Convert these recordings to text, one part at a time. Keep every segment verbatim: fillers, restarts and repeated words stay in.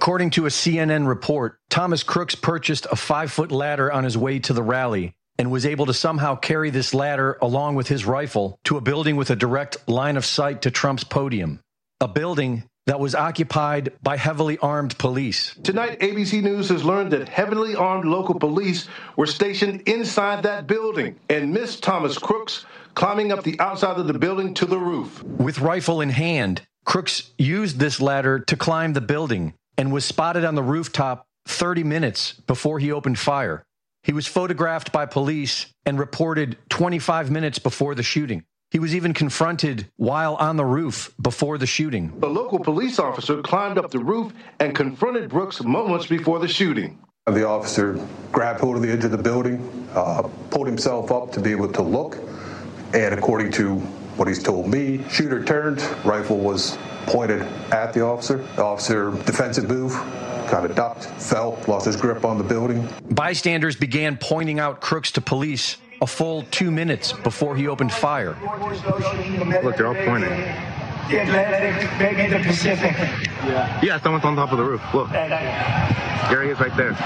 According to a C N N report, Thomas Crooks purchased a five-foot ladder on his way to the rally and was able to somehow carry this ladder along with his rifle to a building with a direct line of sight to Trump's podium, a building that was occupied by heavily armed police. Tonight, A B C News has learned that heavily armed local police were stationed inside that building and missed Thomas Crooks climbing up the outside of the building to the roof. With rifle in hand, Crooks used this ladder to climb the building and was spotted on the rooftop thirty minutes before he opened fire. He was photographed by police and reported twenty-five minutes before the shooting. He was even confronted while on the roof before the shooting. A local police officer climbed up the roof and confronted Brooks moments before the shooting. The officer grabbed hold of the edge of the building, uh, pulled himself up to be able to look, and according to what he's told me, shooter turned, rifle was pointed at the officer. The officer, defensive move, kind of ducked, fell, lost his grip on the building. Bystanders began pointing out Crooks to police a full two minutes before he opened fire. Look, they're all pointing. The Atlantic, maybe the Pacific. Yeah, yeah, someone's on top of the roof. Look. There he is right there.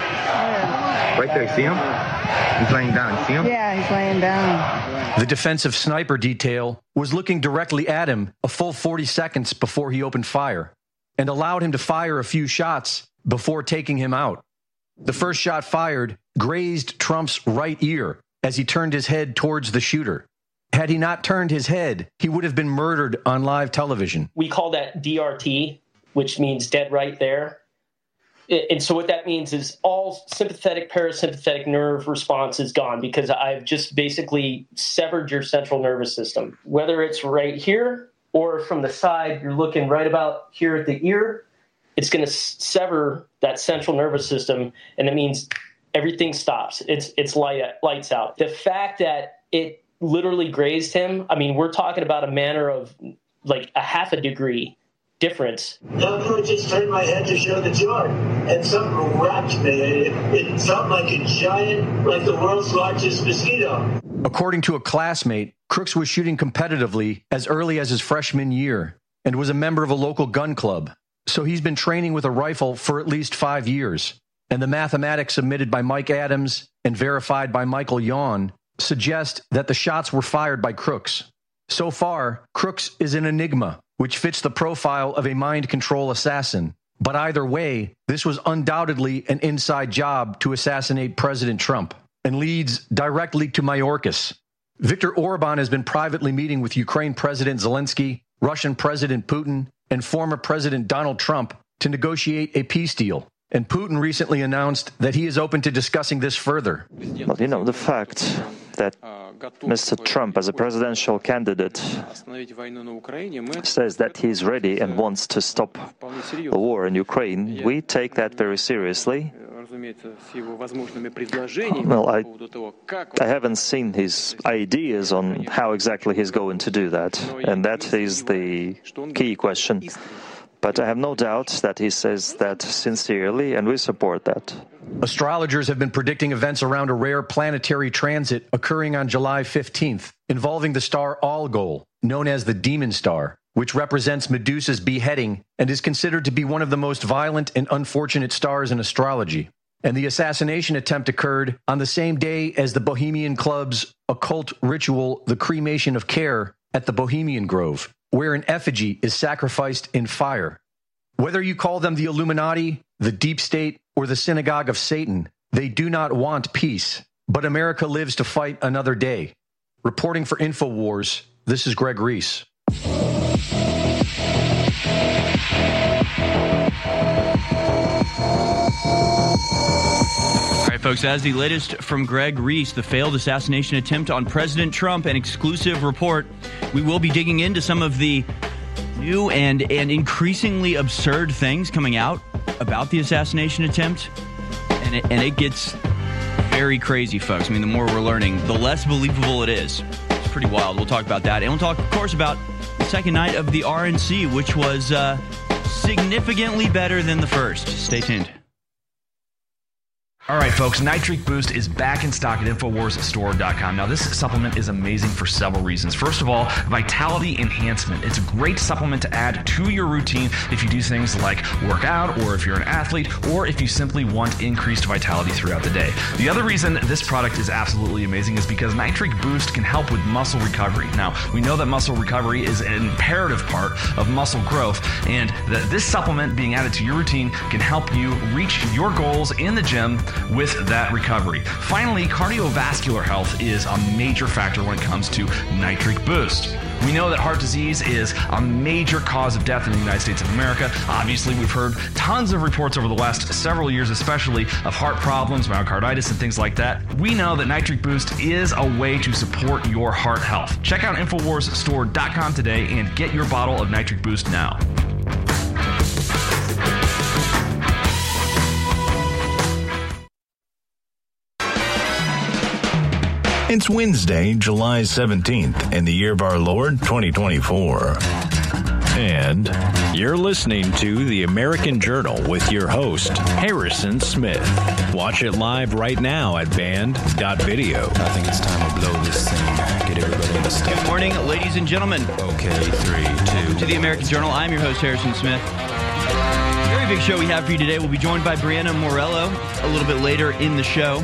Right there, see him? He's laying down, see him? Yeah, he's laying down. The defensive sniper detail was looking directly at him a full forty seconds before he opened fire and allowed him to fire a few shots before taking him out. The first shot fired grazed Trump's right ear as he turned his head towards the shooter. Had he not turned his head, he would have been murdered on live television. We call that D R T, which means dead right there. And so what that means is all sympathetic, parasympathetic nerve response is gone because I've just basically severed your central nervous system. Whether it's right here or from the side, you're looking right about here at the ear, it's going to sever that central nervous system, and it means everything stops. It's it's light, lights out. The fact that it literally grazed him, I mean, we're talking about a matter of like a half a degree difference. I just turned my head to show the chart, and something whacked me. It, it felt like a giant, like the world's largest mosquito. According to a classmate, Crooks was shooting competitively as early as his freshman year and was a member of a local gun club. So he's been training with a rifle for at least five years. And the mathematics submitted by Mike Adams and verified by Michael Yawn suggest that the shots were fired by Crooks. So far, Crooks is an enigma, which fits the profile of a mind control assassin. But either way, this was undoubtedly an inside job to assassinate President Trump and leads directly to Mayorkas. Viktor Orban has been privately meeting with Ukraine President Zelensky, Russian President Putin, and former President Donald Trump to negotiate a peace deal. And Putin recently announced that he is open to discussing this further. Well, you know, the fact that Mister Trump, as a presidential candidate, says that he's ready and wants to stop the war in Ukraine, we take that very seriously. Well, I, I haven't seen his ideas on how exactly he's going to do that, and that is the key question. But I have no doubt that he says that sincerely, and we support that. Astrologers have been predicting events around a rare planetary transit occurring on July fifteenth, involving the star Algol, known as the Demon Star, which represents Medusa's beheading and is considered to be one of the most violent and unfortunate stars in astrology. And the assassination attempt occurred on the same day as the Bohemian Club's occult ritual, the Cremation of Care, at the Bohemian Grove, where an effigy is sacrificed in fire. Whether you call them the Illuminati, the Deep State, or the Synagogue of Satan, they do not want peace. But America lives to fight another day. Reporting for InfoWars, this is Greg Reese. Folks, as the latest from Greg Reese, the failed assassination attempt on President Trump, an exclusive report. We will be digging into some of the new and, and increasingly absurd things coming out about the assassination attempt. And it, and it gets very crazy, folks. I mean, the more we're learning, the less believable it is. It's pretty wild. We'll talk about that. And we'll talk, of course, about the second night of the R N C, which was uh, significantly better than the first. Stay tuned. All right, folks, Nitric Boost is back in stock at Infowars Store dot com. Now, this supplement is amazing for several reasons. First of all, vitality enhancement. It's a great supplement to add to your routine if you do things like work out, or if you're an athlete, or if you simply want increased vitality throughout the day. The other reason this product is absolutely amazing is because Nitric Boost can help with muscle recovery. Now, we know that muscle recovery is an imperative part of muscle growth, and that this supplement being added to your routine can help you reach your goals in the gym with that recovery. Finally, cardiovascular health is a major factor when it comes to Nitric Boost. We know that heart disease is a major cause of death in the United States of America. Obviously, we've heard tons of reports over the last several years, especially of heart problems, myocarditis, and things like that. We know that Nitric Boost is a way to support your heart health. Check out Infowars Store dot com today and get your bottle of Nitric Boost now. It's Wednesday, July seventeenth, in the year of our Lord, twenty twenty-four. And you're listening to The American Journal with your host, Harrison Smith. Watch it live right now at band dot video. I think it's time to blow this thing. Get everybody in the step. Good morning, ladies and gentlemen. Okay, three, two. Welcome to The American Journal. I'm your host, Harrison Smith. Very big show we have for you today. We'll be joined by Brianna Morello a little bit later in the show.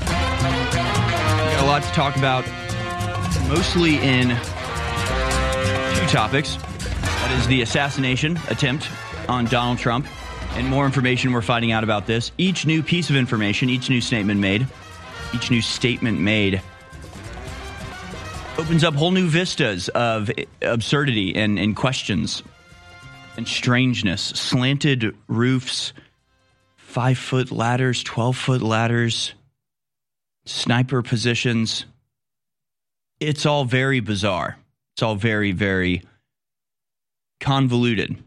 A lot to talk about, mostly in two topics. That is the assassination attempt on Donald Trump, and more information we're finding out about this. Each new piece of information, each new statement made, each new statement made opens up whole new vistas of absurdity and, and questions and strangeness. Slanted roofs, five-foot ladders, twelve-foot ladders, sniper positions. It's all very bizarre. It's all very, very convoluted.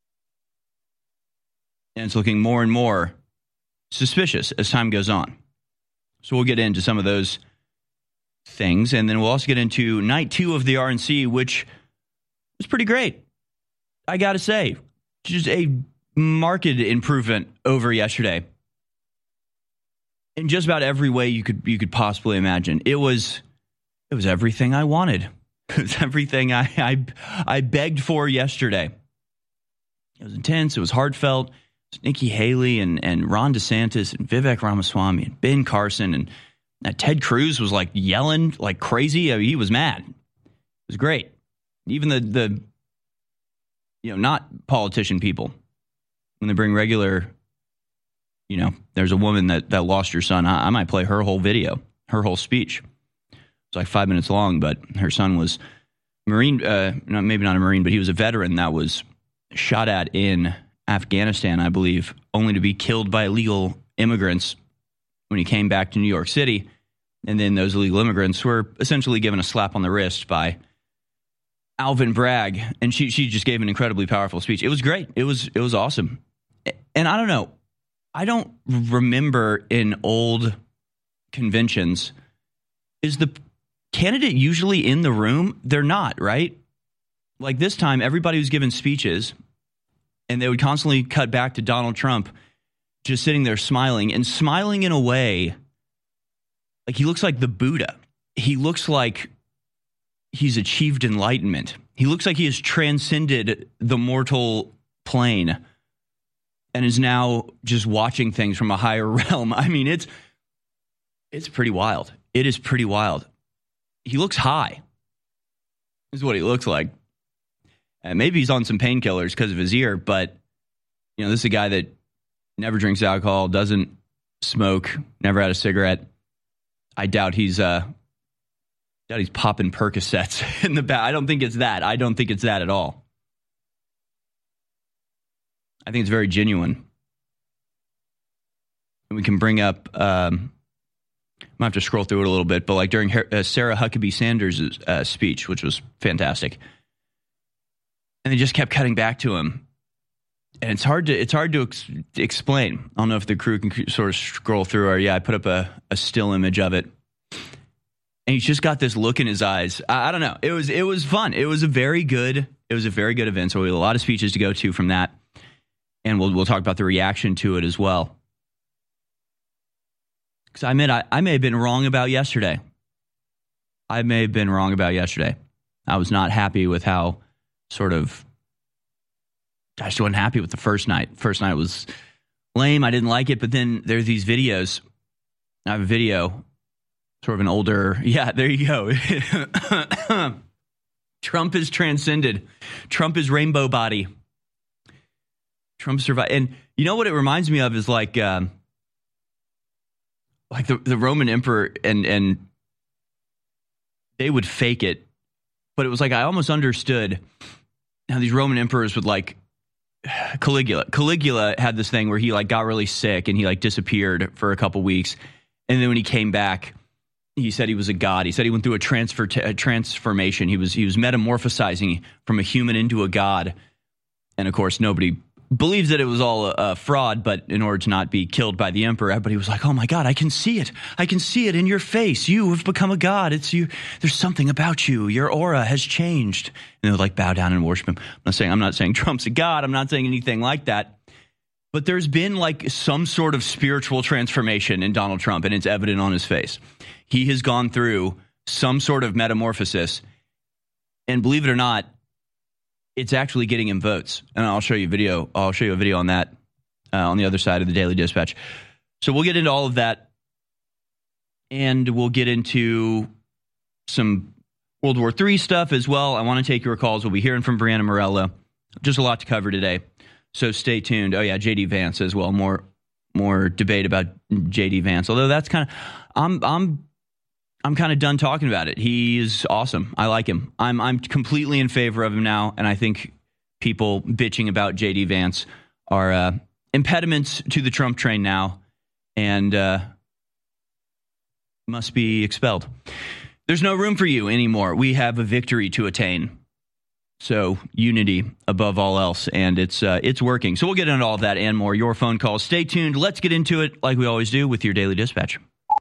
And it's looking more and more suspicious as time goes on. So we'll get into some of those things. And then we'll also get into night two of the R N C, which was pretty great. I got to say, just a marked improvement over yesterday. In just about every way you could you could possibly imagine. It was it was everything I wanted. It was everything I I, I begged for yesterday. It was intense. It was heartfelt. It was Nikki Haley and, and Ron DeSantis and Vivek Ramaswamy and Ben Carson. And uh, Ted Cruz was like yelling like crazy. I mean, he was mad. It was great. Even the, the you know, not politician people, when they bring regular... You know, there's a woman that, that lost her son. I, I might play her whole video, her whole speech. It's like five minutes long, but her son was Marine, uh, no, maybe not a Marine, but he was a veteran that was shot at in Afghanistan, I believe, only to be killed by illegal immigrants when he came back to New York City. And then those illegal immigrants were essentially given a slap on the wrist by Alvin Bragg. And she she just gave an incredibly powerful speech. It was great. It was it was awesome. And I don't know. I don't remember in old conventions, is the candidate usually in the room? They're not, right? Like this time, everybody was giving speeches, and they would constantly cut back to Donald Trump just sitting there smiling, and smiling in a way, like he looks like the Buddha. He looks like he's achieved enlightenment. He looks like he has transcended the mortal plane and is now just watching things from a higher realm. I mean, it's it's pretty wild. It is pretty wild. He looks high. This is what he looks like. And maybe he's on some painkillers because of his ear, but you know, this is a guy that never drinks alcohol, doesn't smoke, never had a cigarette. I doubt he's uh, doubt he's popping Percocets in the back. I don't think it's that. I don't think it's that at all. I think it's very genuine. And we can bring up, um, I might have to scroll through it a little bit, but like during her, uh, Sarah Huckabee Sanders' uh, speech, which was fantastic, and they just kept cutting back to him, and it's hard to it's hard to ex- explain. I don't know if the crew can sort of scroll through, or yeah, I put up a, a still image of it, and he's just got this look in his eyes. I, I don't know. It was it was fun. It was a very good it was a very good event. So we had a lot of speeches to go to from that. And we'll we'll talk about the reaction to it as well. because I admit I, I may have been wrong about yesterday. I may have been wrong about yesterday. I was not happy with how sort of, I just wasn't happy with the first night. First night was lame. I didn't like it. But then there's these videos. I have a video, sort of an older, yeah, there you go. Trump is transcended. Trump is rainbow body. Trump survived. And you know what it reminds me of is like, um, like the, the Roman emperor, and, and they would fake it. But it was like I almost understood how these Roman emperors would like Caligula. Caligula had this thing where he like got really sick and he like disappeared for a couple weeks. And then when he came back, he said he was a god. He said he went through a transfer t- a transformation. He was he was metamorphosizing from a human into a god. And of course, nobody believes that it was all a, a fraud, but in order to not be killed by the emperor, everybody was like, oh my God, I can see it. I can see it in your face. You have become a god. It's you. There's something about you. Your aura has changed. And they would like bow down and worship him. I'm not saying, I'm not saying Trump's a god. I'm not saying anything like that. But there's been like some sort of spiritual transformation in Donald Trump, and it's evident on his face. He has gone through some sort of metamorphosis. And believe it or not, it's actually getting him votes. And I'll show you a video. I'll show you a video on that uh, on the other side of the Daily Dispatch. So we'll get into all of that. And we'll get into some World War Three stuff as well. I want to take your calls. We'll be hearing from Brianna Morella. Just a lot to cover today. So stay tuned. Oh, yeah, J D Vance as well. More more debate about J D Vance. Although that's kind of, I'm I'm I'm kind of done talking about it. He's awesome. I like him. I'm I'm completely in favor of him now, and I think people bitching about J D Vance are uh, impediments to the Trump train now, and uh, must be expelled. There's no room for you anymore. We have a victory to attain. So unity above all else, and it's uh, it's working. So we'll get into all of that and more. Your phone calls. Stay tuned. Let's get into it like we always do with your Daily Dispatch.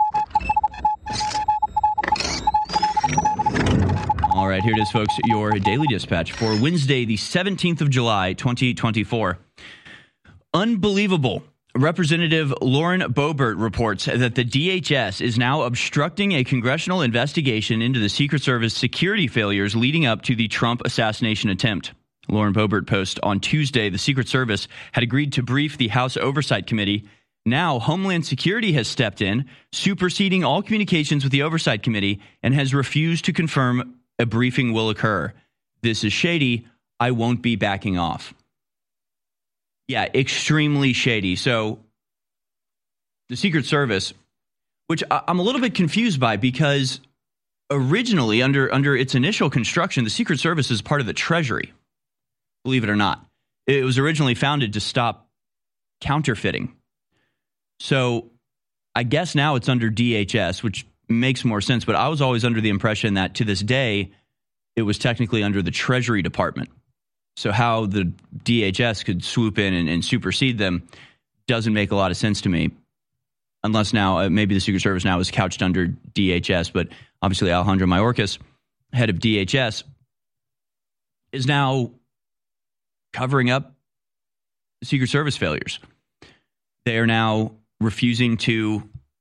All right, here it is, folks, your Daily Dispatch for Wednesday, the seventeenth of July, twenty twenty-four. Unbelievable. Representative Lauren Boebert reports that the D H S is now obstructing a congressional investigation into the Secret Service security failures leading up to the Trump assassination attempt. Lauren Boebert posts on Tuesday the Secret Service had agreed to brief the House Oversight Committee. Now, Homeland Security has stepped in, superseding all communications with the Oversight Committee, and has refused to confirm a briefing will occur. This is shady. I won't be backing off. Yeah, extremely shady. So the Secret Service, which I'm a little bit confused by, because originally under under its initial construction, the Secret Service is part of the Treasury. Believe it or not. It was originally founded to stop counterfeiting. So I guess now it's under D H S, which makes more sense. But I was always under the impression that to this day, it was technically under the Treasury Department. So how the D H S could swoop in and, and supersede them doesn't make a lot of sense to me. Unless now, uh, maybe the Secret Service now is couched under D H S. But obviously Alejandro Mayorkas, head of D H S, is now covering up Secret Service failures. They are now refusing to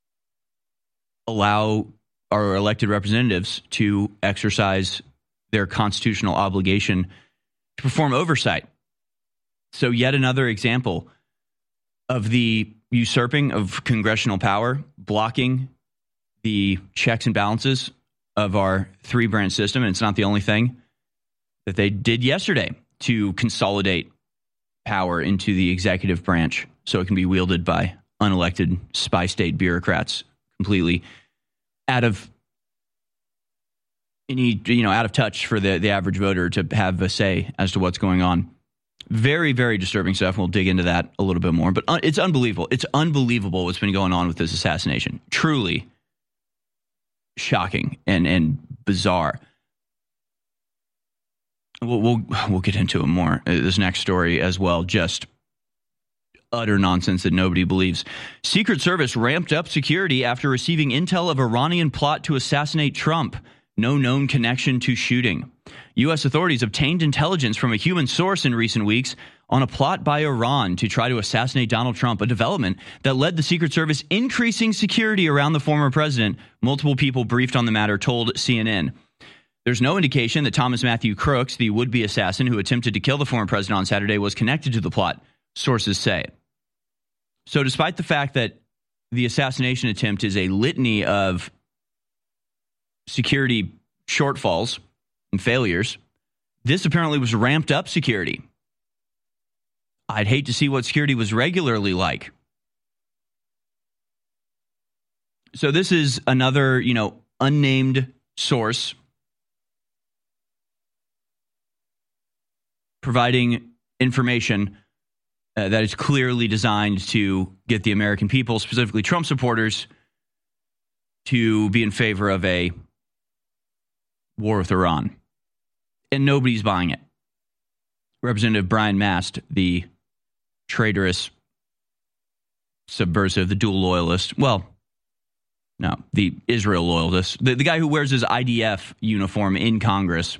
allow our elected representatives to exercise their constitutional obligation to perform oversight. So yet another example of the usurping of congressional power, blocking the checks and balances of our three-branch system. And it's not the only thing that they did yesterday to consolidate power into the executive branch so it can be wielded by unelected spy state bureaucrats completely out of any, you know, out of touch for the, the average voter to have a say as to what's going on. Very, very disturbing stuff. We'll dig into that a little bit more. But uh, it's unbelievable. It's unbelievable what's been going on with this assassination. Truly shocking and, and bizarre. We'll, we'll, we'll get into it more. Uh, this next story as well, just utter nonsense that nobody believes. Secret Service ramped up security after receiving intel of Iranian plot to assassinate Trump. No known connection to shooting. U S authorities obtained intelligence from a human source in recent weeks on a plot by Iran to try to assassinate Donald Trump, a development that led the Secret Service increasing security around the former president. Multiple people briefed on the matter told C N N. There's no indication that Thomas Matthew Crooks, the would-be assassin who attempted to kill the former president on Saturday, was connected to the plot, sources say. So despite the fact that the assassination attempt is a litany of security shortfalls and failures, this apparently was ramped up security. I'd hate to see what security was regularly like. So this is another, you know, unnamed source providing information uh, that is clearly designed to get the American people, specifically Trump supporters, to be in favor of a war with Iran. And nobody's buying it. Representative Brian Mast, the traitorous, subversive, the dual loyalist, well, no, the Israel loyalist, the, the guy who wears his I D F uniform in Congress.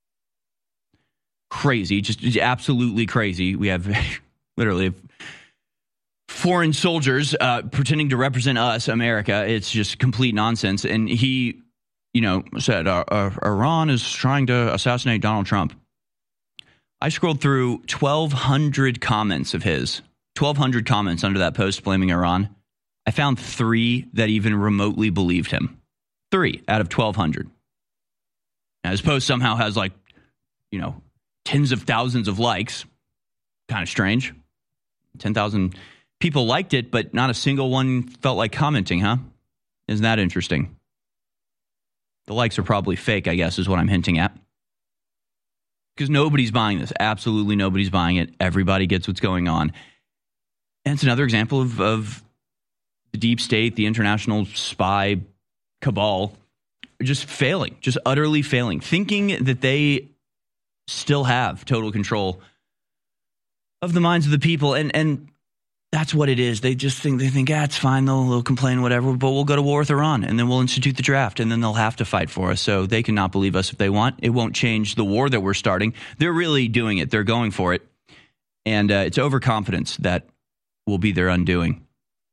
Crazy, just, just absolutely crazy. We have literally foreign soldiers uh, pretending to represent us, America. It's just complete nonsense. And he, you know, said uh, uh, Iran is trying to assassinate Donald Trump. I scrolled through twelve hundred comments of his, twelve hundred comments under that post blaming Iran. I found three that even remotely believed him. Three out of twelve hundred. Now, his post somehow has like, you know, tens of thousands of likes. Kind of strange. ten thousand people liked it, but not a single one felt like commenting, huh? Isn't that interesting? The likes are probably fake, I guess, is what I'm hinting at. Because nobody's buying this. Absolutely nobody's buying it. Everybody gets what's going on. And it's another example of, of the deep state, the international spy cabal, just failing, just utterly failing, thinking that they still have total control of the minds of the people. And and that's what it is. They just think, they think, ah, it's fine. They'll, they'll complain, whatever, but we'll go to war with Iran and then we'll institute the draft and then they'll have to fight for us. So they cannot believe us if they want. It won't change the war that we're starting. They're really doing it. They're going for it. And uh, it's overconfidence that will be their undoing.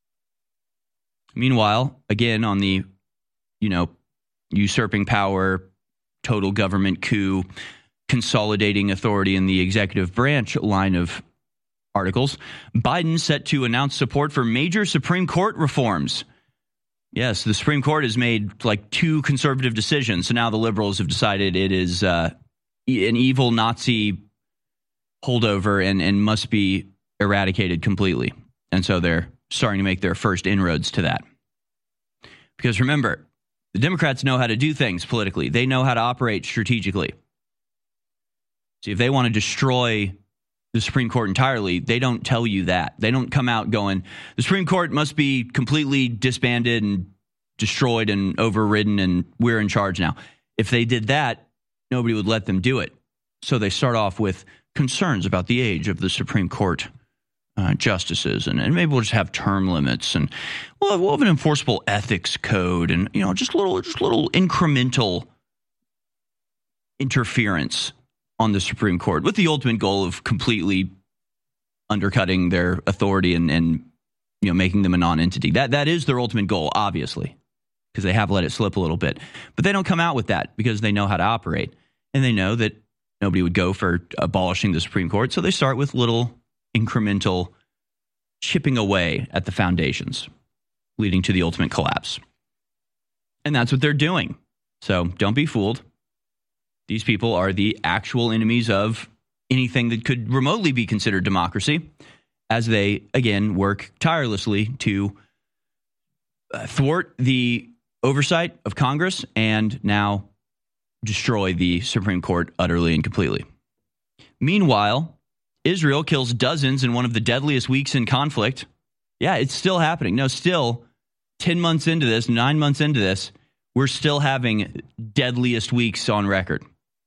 Meanwhile, again, on the, you know, usurping power, total government coup, consolidating authority in the executive branch line of articles, Biden set to announce support for major Supreme Court reforms. Yes, the Supreme Court has made like two conservative decisions. So now the liberals have decided it is uh, an evil Nazi holdover and, and must be eradicated completely. And so they're starting to make their first inroads to that. Because remember, the Democrats know how to do things politically. They know how to operate strategically. See, if they want to destroy the Supreme Court entirely, they don't tell you that. They don't come out going, the Supreme Court must be completely disbanded and destroyed and overridden and we're in charge now. If they did that, nobody would let them do it. So they start off with concerns about the age of the Supreme Court uh, justices, and, and maybe we'll just have term limits, and we'll have, we'll have an enforceable ethics code, and you know, just little, just little incremental interference on the Supreme Court, with the ultimate goal of completely undercutting their authority and, and you know, making them a non-entity. That that is their ultimate goal, obviously, because they have let it slip a little bit. But they don't come out with that because they know how to operate, and they know that nobody would go for abolishing the Supreme Court. So they start with little incremental chipping away at the foundations, leading to the ultimate collapse. And that's what they're doing. So don't be fooled. These people are the actual enemies of anything that could remotely be considered democracy, as they, again, work tirelessly to thwart the oversight of Congress and now destroy the Supreme Court utterly and completely. Meanwhile, Israel kills dozens in one of the deadliest weeks in conflict. Yeah, it's still happening. No, still, ten months into this, nine months into this, we're still having deadliest weeks on record.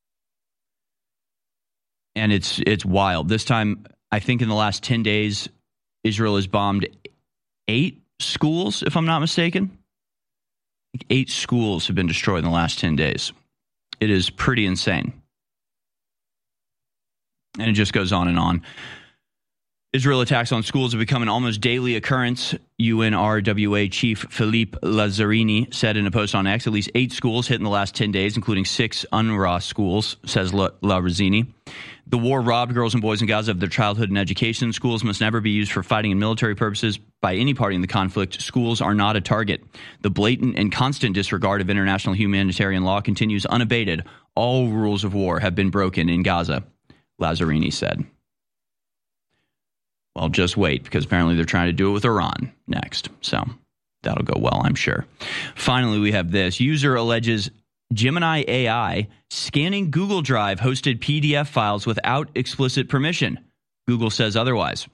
And it's it's wild. This time, I think in the last ten days, Israel has bombed eight schools, if I'm not mistaken. Eight schools have been destroyed in the last ten days. It is pretty insane. And it just goes on and on. Israel attacks on schools have become an almost daily occurrence. U N R W A Chief Philippe Lazzarini said in a post on X, at least eight schools hit in the last ten days, including six UNRWA schools, says Lazzarini. The war robbed girls and boys in Gaza of their childhood and education. Schools must never be used for fighting and military purposes by any party in the conflict. Schools are not a target. The blatant and constant disregard of international humanitarian law continues unabated. All rules of war have been broken in Gaza, Lazzarini said. Well, just wait, because apparently they're trying to do it with Iran next. So that'll go well, I'm sure. Finally, we have this. User alleges Gemini A I scanning Google Drive hosted P D F files without explicit permission. Google says otherwise.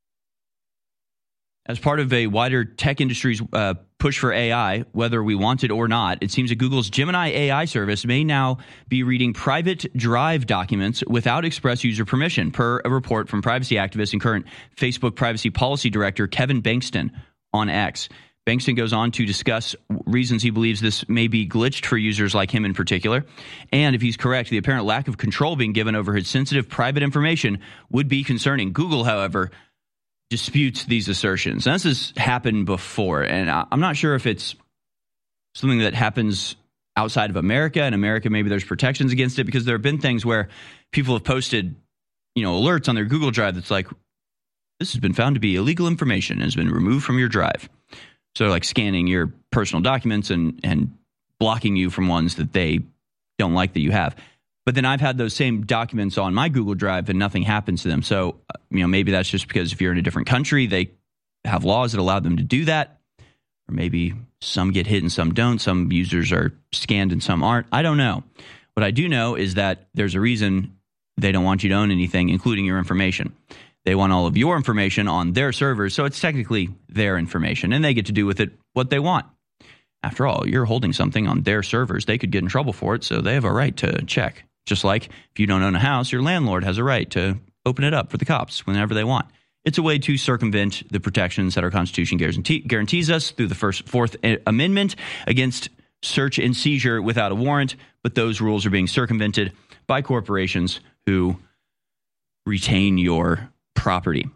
As part of a wider tech industry's uh, push for A I, whether we want it or not, it seems that Google's Gemini A I service may now be reading private Drive documents without express user permission, per a report from privacy activist and current Facebook privacy policy director Kevin Bankston on X. Bankston goes on to discuss reasons he believes this may be glitched for users like him in particular. And if he's correct, the apparent lack of control being given over his sensitive private information would be concerning. Google, however, disputes these assertions. And this has happened before, and I'm not sure if it's something that happens outside of America. In America, maybe there's protections against it, because there have been things where people have posted, you know, alerts on their Google Drive that's like, this has been found to be illegal information and has been removed from your drive. So like scanning your personal documents and, and blocking you from ones that they don't like that you have. But then I've had those same documents on my Google Drive and nothing happens to them. So, you know, maybe that's just because if you're in a different country, they have laws that allow them to do that. Or maybe some get hit and some don't. Some users are scanned and some aren't. I don't know. What I do know is that there's a reason they don't want you to own anything, including your information. They want all of your information on their servers, so it's technically their information, and they get to do with it what they want. After all, you're holding something on their servers. They could get in trouble for it, so they have a right to check. Just like if you don't own a house, your landlord has a right to open it up for the cops whenever they want. It's a way to circumvent the protections that our Constitution guarantees us through the First, Fourth Amendment against search and seizure without a warrant, but those rules are being circumvented by corporations who retain your property.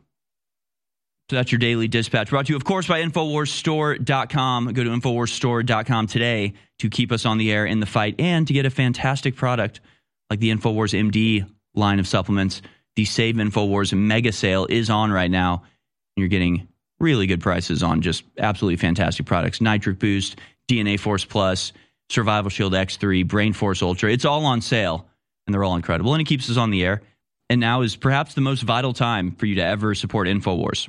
So that's your daily dispatch, brought to you, of course, by Infowars Store dot com. Go to Infowars Store dot com today to keep us on the air in the fight and to get a fantastic product like the Infowars M D line of supplements. The Save Infowars mega sale is on right now. You're getting really good prices on just absolutely fantastic products. Nitric Boost, D N A Force Plus, Survival Shield X three, Brain Force Ultra. It's all on sale, and they're all incredible. And it keeps us on the air. And now is perhaps the most vital time for you to ever support Infowars.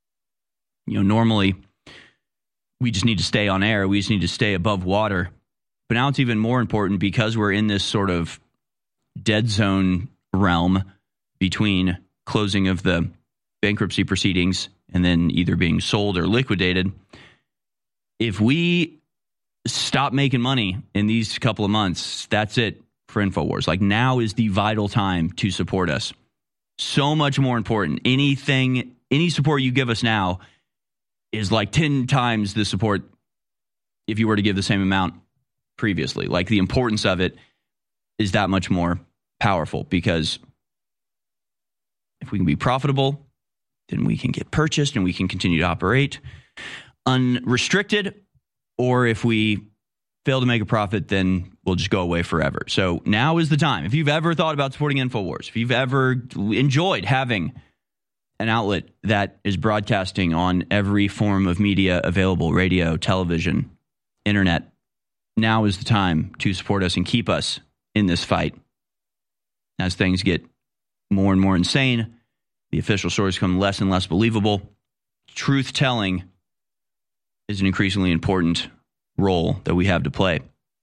You know, normally we just need to stay on air. We just need to stay above water. But now it's even more important because we're in this sort of dead zone realm between closing of the bankruptcy proceedings and then either being sold or liquidated. If we stop making money in these couple of months, that's it for Infowars. Like, now is the vital time to support us. So much more important. Anything, any support you give us now is like ten times the support if you were to give the same amount previously. Like, the importance of it is that much more powerful, because if we can be profitable, then we can get purchased and we can continue to operate unrestricted. Or if we fail to make a profit, then we'll just go away forever. So now is the time. If you've ever thought about supporting Infowars, if you've ever enjoyed having an outlet that is broadcasting on every form of media available, radio, television, internet, now is the time to support us and keep us in this fight. As things get more and more insane, the official stories become less and less believable. Truth-telling is an increasingly important role that we have to play.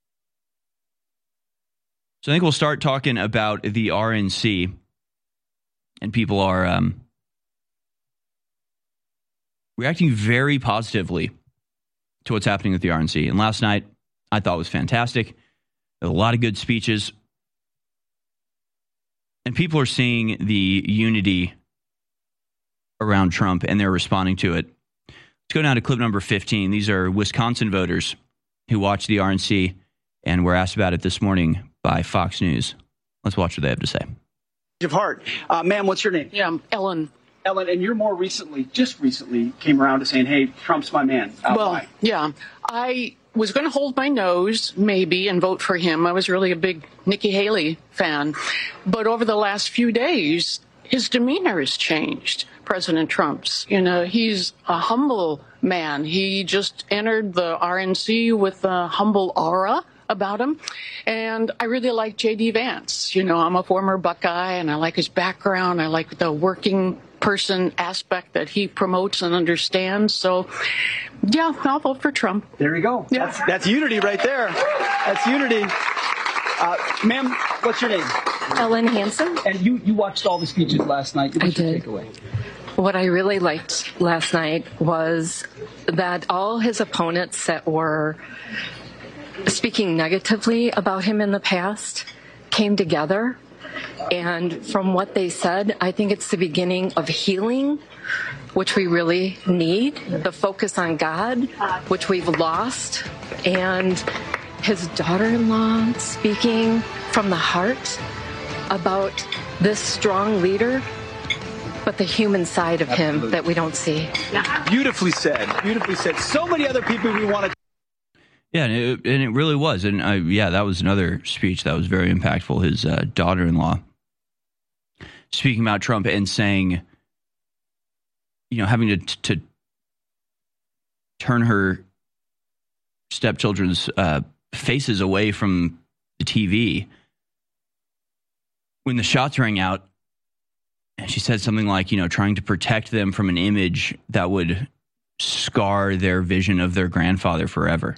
So I think we'll start talking about the R N C, and people are um, reacting very positively to what's happening with the R N C. And last night, I thought was fantastic. There were a lot of good speeches. And people are seeing the unity around Trump, and they're responding to it. Let's go down to clip number fifteen. These are Wisconsin voters who watched the R N C and were asked about it this morning by Fox News. Let's watch what they have to say. Of heart. Uh, ma'am, what's your name? Yeah, I'm Ellen Ellen, and you're more recently, just recently, came around to saying, hey, Trump's my man. Uh, well, why? yeah. I was going to hold my nose, maybe, and vote for him. I was really a big Nikki Haley fan. But over the last few days, his demeanor has changed, President Trump's. You know, he's a humble man. He just entered the R N C with a humble aura about him. And I really like J D Vance. You know, I'm a former Buckeye, and I like his background. I like the working person aspect that he promotes and understands. So, yeah, I'll vote for Trump. There you go. Yeah. That's, that's unity right there. That's unity. Uh, ma'am, what's your name? Ellen Hansen. And you, you watched all the speeches last night. What's I your did. takeaway? What I really liked last night was that all his opponents that were speaking negatively about him in the past came together. And from what they said, I think it's the beginning of healing, which we really need, the focus on God, which we've lost, and his daughter-in-law speaking from the heart about this strong leader, but the human side of Absolutely. him that we don't see. Beautifully said. Beautifully said. So many other people we want to. Yeah, and it, and it really was. And uh, yeah, that was another speech that was very impactful. His uh, daughter-in-law speaking about Trump and saying, you know, having to, to turn her stepchildren's uh, faces away from the T V when the shots rang out. And she said something like, you know, trying to protect them from an image that would scar their vision of their grandfather forever.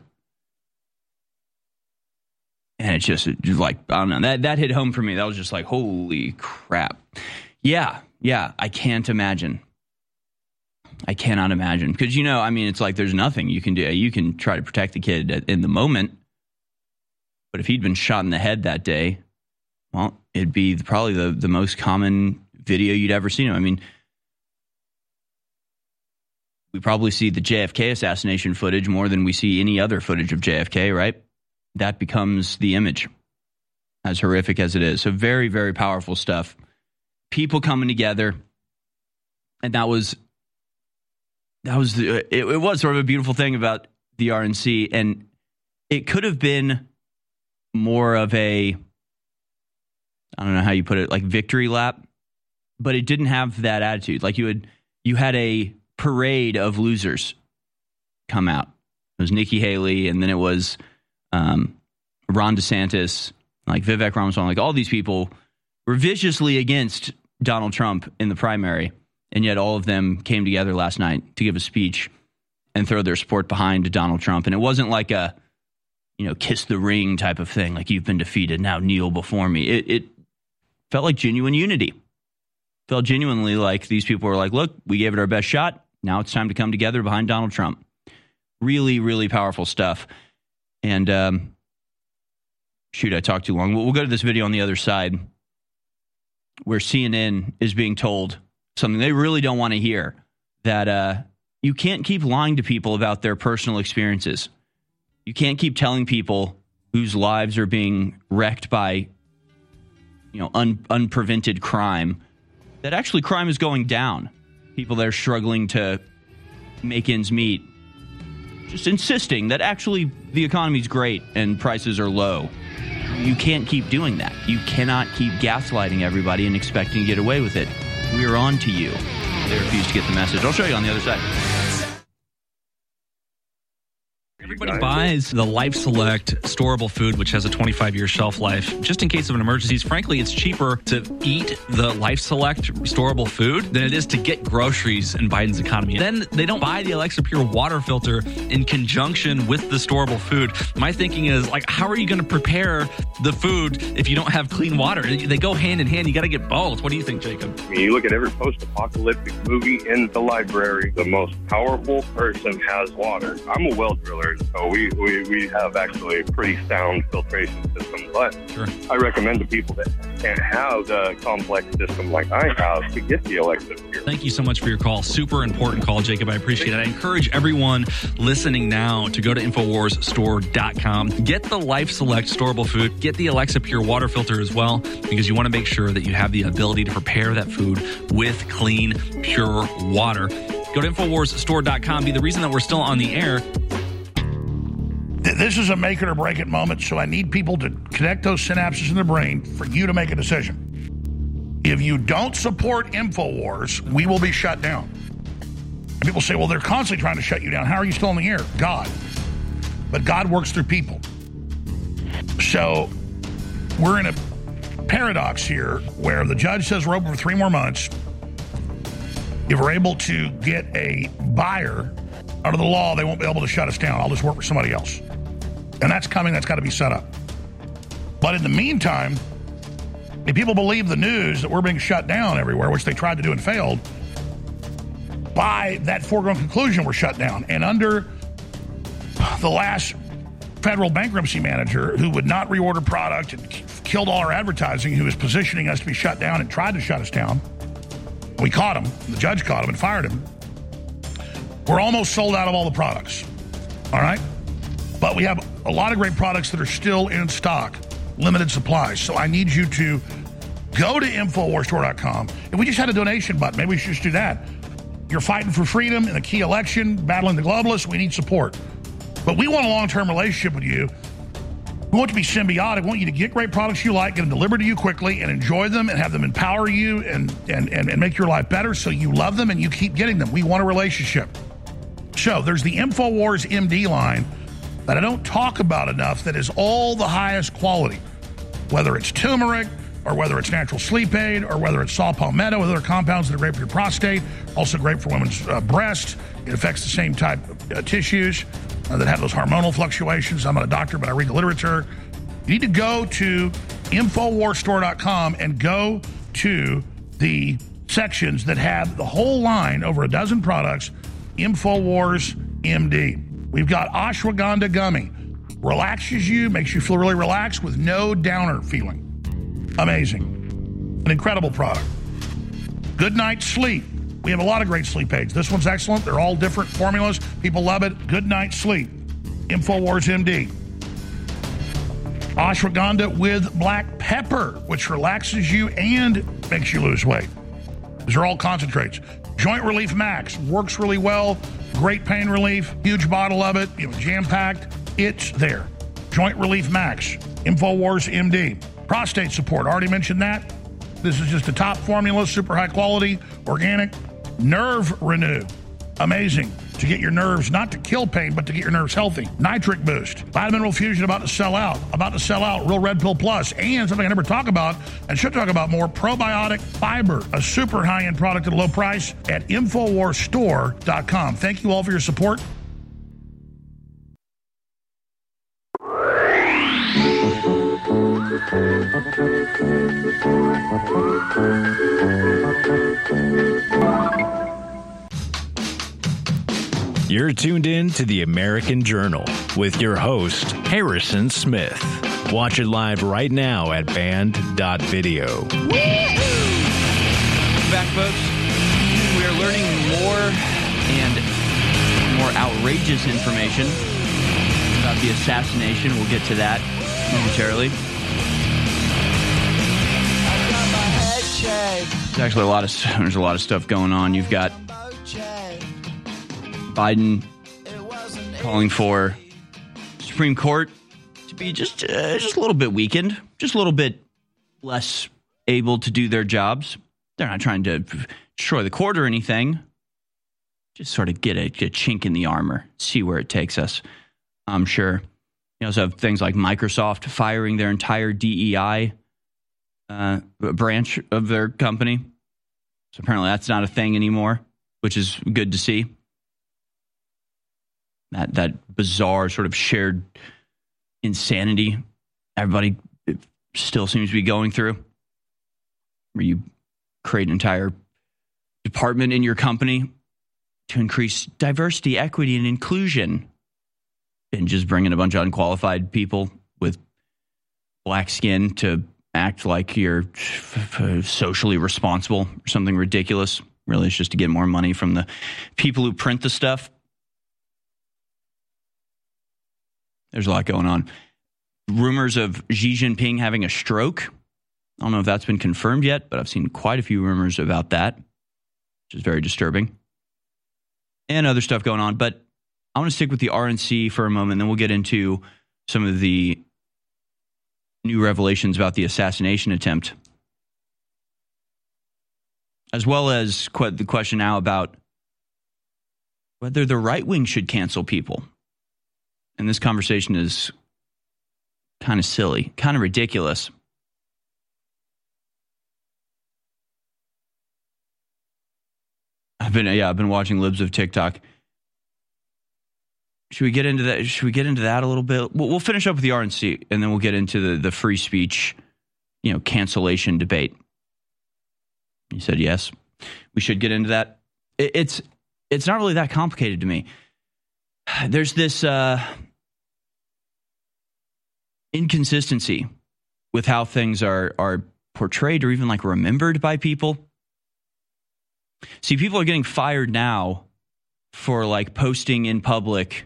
And it's just like, I don't know, that, that hit home for me. That was just like, holy crap. Yeah, yeah, I can't imagine. I cannot imagine. Because, you know, I mean, it's like there's nothing you can do. You can try to protect the kid in the moment. But if he'd been shot in the head that day, well, it'd be probably the, the most common video you'd ever seen him. I mean, we probably see the J F K assassination footage more than we see any other footage of J F K, right? That becomes the image, as horrific as it is. So very, very powerful stuff. People coming together, and that was that was the, it, it was sort of a beautiful thing about the R N C, and it could have been more of a, I don't know how you put it, like victory lap, but it didn't have that attitude. Like you had you had a parade of losers come out. It was Nikki Haley, and then it was Um, Ron DeSantis, like Vivek Ramaswamy, like all these people were viciously against Donald Trump in the primary, and yet all of them came together last night to give a speech and throw their support behind Donald Trump. And it wasn't like a, you know, kiss the ring type of thing, like you've been defeated, now kneel before me. It, it felt like genuine unity. Felt genuinely like these people were like, look, we gave it our best shot. Now it's time to come together behind Donald Trump. Really, really powerful stuff. And, um, shoot, I talked too long. We'll, we'll go to this video on the other side where C N N is being told something they really don't want to hear, that uh, you can't keep lying to people about their personal experiences. You can't keep telling people whose lives are being wrecked by, you know, un- unprevented crime, that actually crime is going down. People that are struggling to make ends meet. Just insisting that actually the economy's great and prices are low. You can't keep doing that. You cannot keep gaslighting everybody and expecting to get away with it. We're on to you. They refuse to get the message. I'll show you on the other side. Everybody buys the Life Select storable food, which has a twenty-five year shelf life, just in case of an emergency. Frankly, it's cheaper to eat the Life Select storable food than it is to get groceries in Biden's economy. Then they don't buy the Alexa Pure water filter in conjunction with the storable food. My thinking is, like, how are you going to prepare the food if you don't have clean water? They go hand in hand. You got to get both. What do you think, Jacob? I mean, you look at every post-apocalyptic movie in the library, the most powerful person has water. I'm a well driller. So we, we, we have actually a pretty sound filtration system. But sure. I recommend to people that can't have the complex system like I have to get the Alexa Pure. Thank you so much for your call. Super important call, Jacob. I appreciate it. I encourage everyone listening now to go to Infowars Store dot com. Get the Life Select storable food. Get the Alexa Pure water filter as well, because you want to make sure that you have the ability to prepare that food with clean, pure water. Go to Infowars Store dot com. Be the reason that we're still on the air. This is a make it or break it moment, so I need people to connect those synapses in the brain for you to make a decision. If you don't support InfoWars, we will be shut down. And people say, well, they're constantly trying to shut you down. How are you still in the air? God. But God works through people. So we're in a paradox here where the judge says we're open for three more months. If we're able to get a buyer under the law, they won't be able to shut us down. I'll just work for somebody else. And that's coming. That's got to be set up. But in the meantime, if people believe the news that we're being shut down everywhere, which they tried to do and failed, by that foregone conclusion, we're shut down. And under the last federal bankruptcy manager who would not reorder product and killed all our advertising, who was positioning us to be shut down and tried to shut us down, we caught him. The judge caught him and fired him. We're almost sold out of all the products. All right? But we have a lot of great products that are still in stock, limited supplies. So I need you to go to Infowars Store dot com. If we just had a donation button, maybe we should just do that. You're fighting for freedom in a key election, battling the globalists. We need support. But we want a long-term relationship with you. We want to be symbiotic. We want you to get great products you like, get them delivered to you quickly, and enjoy them and have them empower you and, and, and, and make your life better so you love them and you keep getting them. We want a relationship. So there's the Infowars M D line that I don't talk about enough that is all the highest quality, whether it's turmeric or whether it's natural sleep aid or whether it's saw palmetto with other compounds that are great for your prostate, also great for women's uh, breasts. It affects the same type of uh, tissues uh, that have those hormonal fluctuations. I'm not a doctor, but I read the literature. You need to go to Infowars Store dot com and go to the sections that have the whole line, over a dozen products, Infowars M D. We've got ashwagandha gummy. Relaxes you, makes you feel really relaxed with no downer feeling. Amazing. An incredible product. Good Night Sleep. We have a lot of great sleep aids. This one's excellent. They're all different formulas. People love it. Good Night Sleep. Infowars M D. Ashwagandha with black pepper, which relaxes you and makes you lose weight. These are all concentrates. Joint Relief Max works really well. Great pain relief. Huge bottle of it. You know, jam-packed. It's there. Joint Relief Max. Infowars M D. Prostate support. Already mentioned that. This is just a top formula, super high quality, organic. Nerve Renew. Amazing. To get your nerves, not to kill pain, but to get your nerves healthy. Nitric Boost. Vitamin Fusion about to sell out. About to sell out. Real Red Pill Plus. And something I never talk about and should talk about more, Probiotic Fiber. A super high-end product at a low price at Infowars Store dot com. Thank you all for your support. You're tuned in to the American Journal with your host, Harrison Smith. Watch it live right now at band dot video. Back, folks. We are learning more and more outrageous information about the assassination. We'll get to that momentarily. There's actually a lot of there's a lot of stuff going on. You've got Biden calling for Supreme Court to be just uh, just a little bit weakened, just a little bit less able to do their jobs. They're not trying to destroy the court or anything. Just sort of get a, a chink in the armor, see where it takes us. I'm sure. You also have things like Microsoft firing their entire D E I uh, branch of their company. So apparently that's not a thing anymore, which is good to see. That that bizarre sort of shared insanity everybody still seems to be going through, where you create an entire department in your company to increase diversity, equity, and inclusion. and just bringing a bunch of unqualified people with black skin to act like you're socially responsible or something ridiculous. Really, it's just to get more money from the people who print the stuff. There's a lot going on. Rumors of Xi Jinping having a stroke. I don't know if that's been confirmed yet, but I've seen quite a few rumors about that, which is very disturbing. And other stuff going on. But I want to stick with the R N C for a moment, and then we'll get into some of the new revelations about the assassination attempt, as well as the question now about whether the right wing should cancel people. And this conversation is kind of silly, kind of ridiculous. I've been, yeah, I've been watching libs of TikTok. Should we get into that? Should we get into that a little bit? We'll, we'll finish up with the R N C, and then we'll get into the, the free speech, you know, cancellation debate. You said yes. We should get into that. It, it's it's not really that complicated to me. There's this uh, inconsistency with how things are are portrayed or even like remembered by people. See, people are getting fired now for like posting in public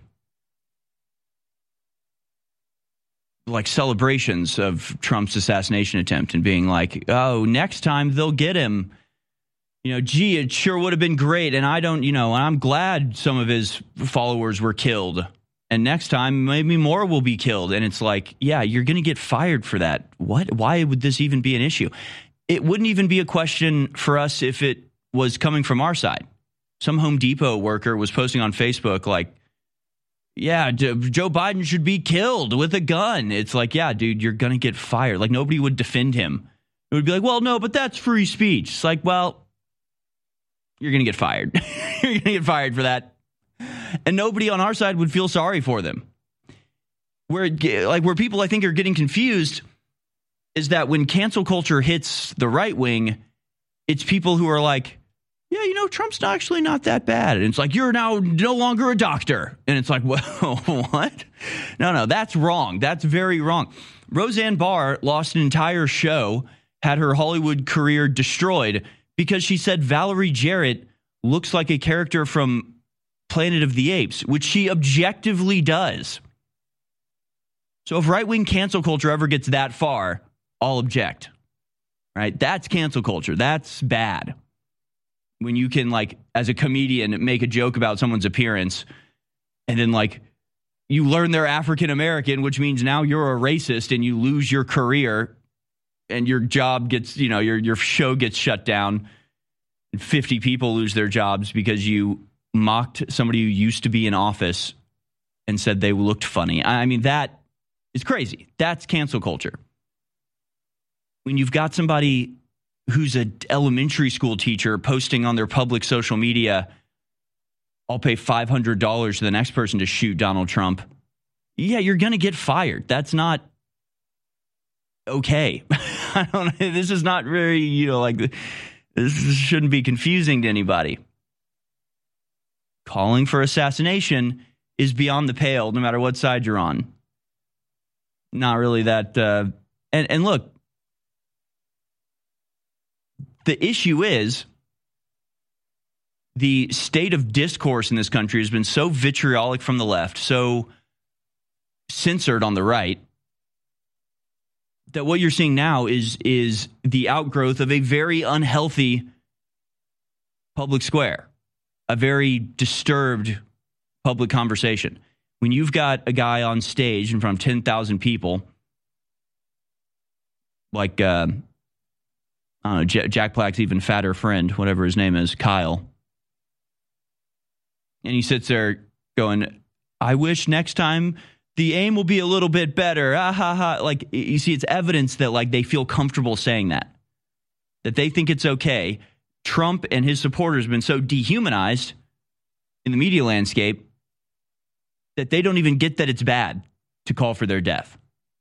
like celebrations of Trump's assassination attempt and being like, oh, next time they'll get him. You know, gee, it sure would have been great. And I don't, you know, I'm glad some of his followers were killed. And next time, maybe more will be killed. And it's like, yeah, you're going to get fired for that. What? Why would this even be an issue? It wouldn't even be a question for us if it was coming from our side. Some Home Depot worker was posting on Facebook like, yeah, Joe Biden should be killed with a gun. It's like, yeah, dude, you're going to get fired. Like, nobody would defend him. It would be like, well, no, but that's free speech. It's like, well, you're going to get fired. You're going to get fired for that. And nobody on our side would feel sorry for them. Where, like, where people, I think, are getting confused is that when cancel culture hits the right wing, it's people who are like, yeah, you know, Trump's not actually not that bad. And it's like, you're now no longer a doctor. And it's like, well, what? No, no, that's wrong. That's very wrong. Roseanne Barr lost an entire show, had her Hollywood career destroyed because she said Valerie Jarrett looks like a character from Planet of the Apes, which she objectively does. So if right-wing cancel culture ever gets that far, I'll object. Right? That's cancel culture. That's bad. When you can, like, as a comedian, make a joke about someone's appearance and then, like, you learn they're African American, which means now you're a racist and you lose your career and your job gets, you know, your, your show gets shut down. And fifty people lose their jobs because you mocked somebody who used to be in office and said they looked funny. I mean, that is crazy. That's cancel culture. When you've got somebody who's an elementary school teacher posting on their public social media, I'll pay five hundred dollars to the next person to shoot Donald Trump. Yeah, you're going to get fired. That's not okay. I don't. This is not very, you know, like, this shouldn't be confusing to anybody. Calling for assassination is beyond the pale, no matter what side you're on. Not really that. Uh, and, and look, the issue is the state of discourse in this country has been so vitriolic from the left, so censored on the right, that what you're seeing now is, is the outgrowth of a very unhealthy public square, a very disturbed public conversation. When you've got a guy on stage in front of ten thousand people, like, uh, I don't know, J- Jack Black's even fatter friend, whatever his name is, Kyle. And he sits there going, I wish next time the aim will be a little bit better. Ah, ha, ha. Like, you see, it's evidence that, like, they feel comfortable saying that, that they think it's okay. Trump and his supporters have been so dehumanized in the media landscape that they don't even get that it's bad to call for their death.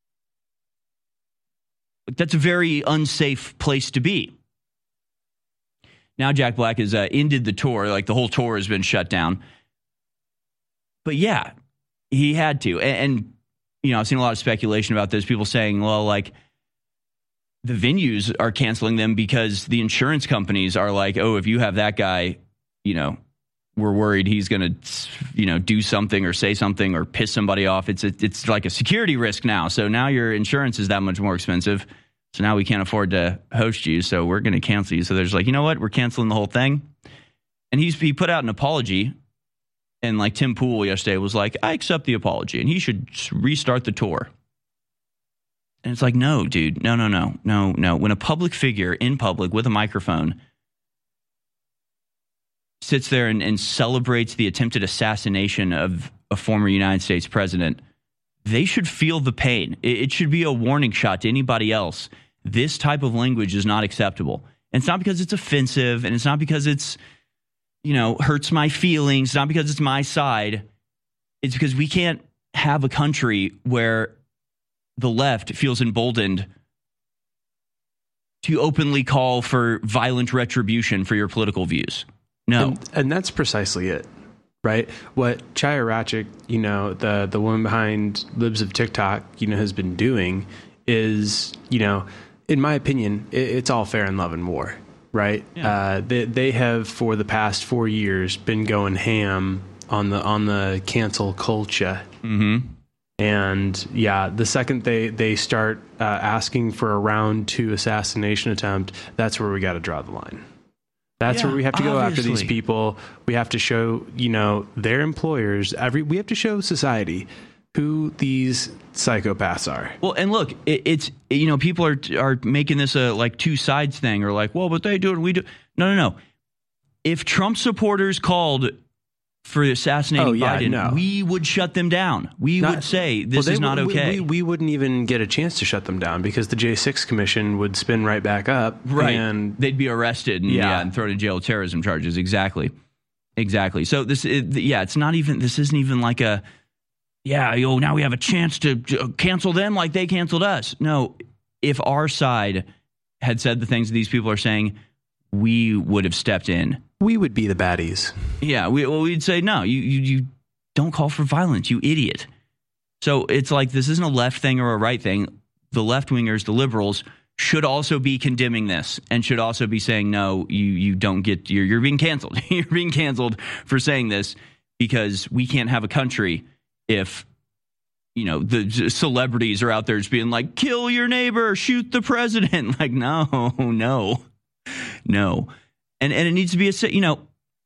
That's a very unsafe place to be. Now Jack Black has uh, ended the tour. Like, the whole tour has been shut down. But yeah, He had to. And, and, you know, I've seen a lot of speculation about this. People saying, well, like, the venues are canceling them because the insurance companies are like, oh, if you have that guy, you know, we're worried he's going to, you know, do something or say something or piss somebody off. It's a, it's like a security risk now. So now your insurance is that much more expensive. So now we can't afford to host you. So we're going to cancel you. So there's like, you know what? We're canceling the whole thing. And he's he put out an apology. And like Tim Pool yesterday was like, I accept the apology and he should restart the tour. And it's like, no, dude, no, no, no, no, no. When a public figure in public with a microphone sits there and, and celebrates the attempted assassination of a former United States president, they should feel the pain. It, it should be a warning shot to anybody else. This type of language is not acceptable. And it's not because it's offensive, and it's not because it's, you know, hurts my feelings. It's not because it's my side. It's because we can't have a country where the left feels emboldened to openly call for violent retribution for your political views. No. And, and that's precisely it, right? What Chaya Raichik, you know, the, the woman behind Libs of TikTok, you know, has been doing is, you know, in my opinion, it, it's all fair in love and war, right? Yeah. Uh, they, they have, for the past four years, been going ham on the on the cancel culture. Mm-hmm. And yeah, the second they, they start uh, asking for a round two assassination attempt, that's where we got to draw the line. That's yeah, where we have to go obviously. After these people. We have to show, you know, their employers, every, we have to show society who these psychopaths are. Well, and look, it, it's, you know, people are are making this a like two sides thing or like, well, but they do it, we do. No, no, no. If Trump supporters called for assassinating oh, yeah, Biden, no. we would shut them down. We not, would say this well, is not okay. We, we, we wouldn't even get a chance to shut them down because the J six Commission would spin right back up. Right. And they'd be arrested and, yeah. Yeah, and thrown in jail with terrorism charges. Exactly. Exactly. So this, it, yeah, it's not even, this isn't even like a, yeah, yo, now we have a chance to cancel them like they canceled us. No, if our side had said the things these people are saying, we would have stepped in. We would be the baddies. Yeah, we, well, we'd say, no, you, you you don't call for violence, you idiot. So it's like this isn't a left thing or a right thing. The left-wingers, the liberals, should also be condemning this and should also be saying, no, you you don't get, you're, you're being canceled. You're being canceled for saying this because we can't have a country if, you know, the celebrities are out there just being like, kill your neighbor, shoot the president. Like, no, no, no. And and it needs to be a, you know,